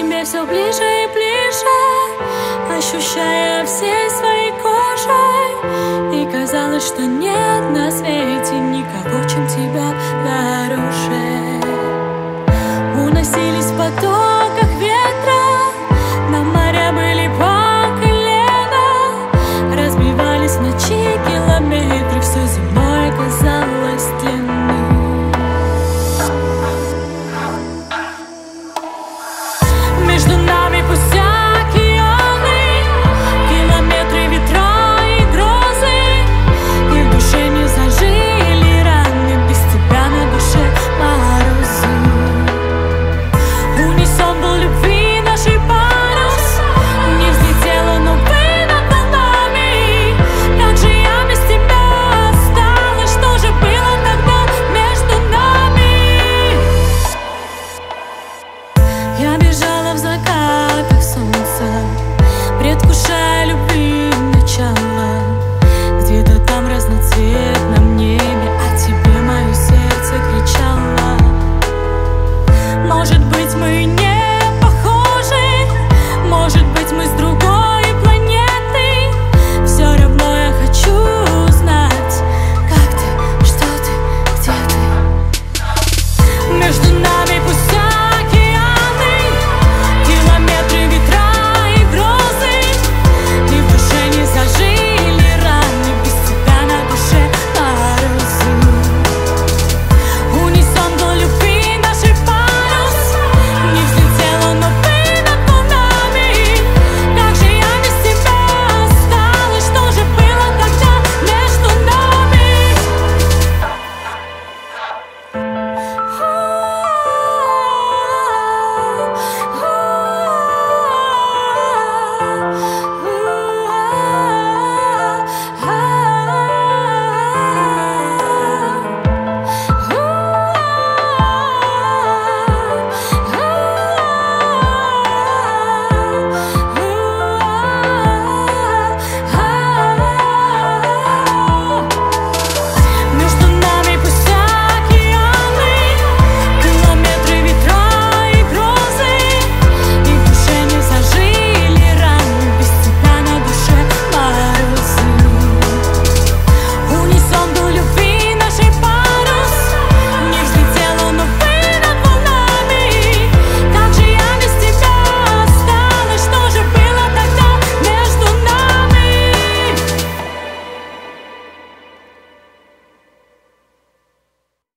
тебе все ближе и ближе, ощущая всей своей кожей. И казалось, что нет на свете никого, чем тебя дороже. Уносились в потоках ветра, на моря были по колено, разбивались в ночи километры, все земное казалось длинным. Между нами пусть океаны, километры, ветра и грозы, и в душе не зажили раны, без тебя на душе морозы. Унисон был любви нашей парус, не взлетела, но вы над волнами. Как же я без тебя осталась, что же было тогда между нами? Я бежала